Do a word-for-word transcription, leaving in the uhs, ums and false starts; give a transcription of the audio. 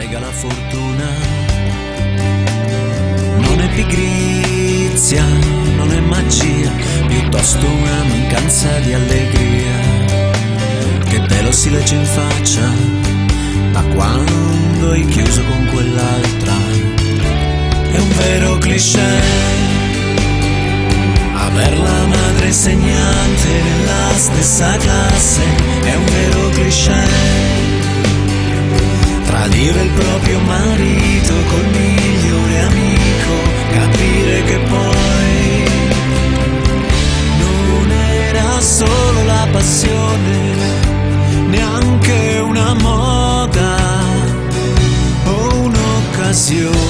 frega la fortuna. Non è pigrizia, non è magia, piuttosto una mancanza di allegria che te lo si legge in faccia da quando hai chiuso con quell'altra. È un vero cliché aver la madre insegnante nella stessa classe, è un vero cliché tradire il proprio marito col migliore amico, capire che poi non era solo la passione, neanche una moda o un'occasione.